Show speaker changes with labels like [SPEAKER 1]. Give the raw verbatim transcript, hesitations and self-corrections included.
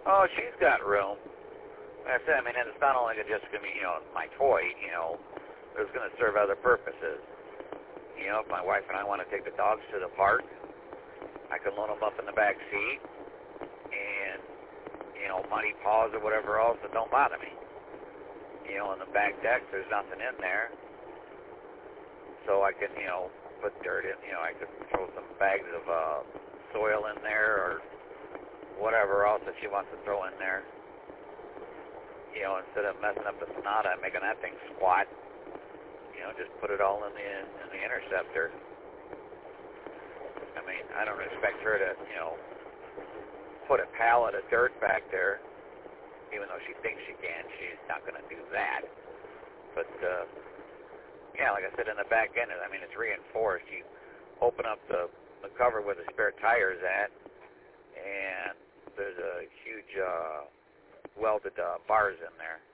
[SPEAKER 1] Oh, she's got room. Like I said, I mean, and it's not only just going to be, you know, my toy, you know, it's going to serve other purposes. You know, if my wife and I want to take the dogs to the park, I can load them up in the back seat and, you know, muddy paws or whatever else that don't bother me. You know, on the back deck, there's nothing in there. So I can, you know, put dirt in, you know, I could throw some bags of uh, soil in there or whatever else that she wants to throw in there. You know, instead of messing up the Sonata and making that thing squat, you know, just put it all in the in the Interceptor. I mean, I don't expect her to, you know, put a pallet of dirt back there, even though she thinks she can. She's not going to do that. But, uh, yeah, like I said, in the back end, I mean, it's reinforced. You open up the, the cover where the spare tire's at, and there's a huge uh, welded uh, bars in there.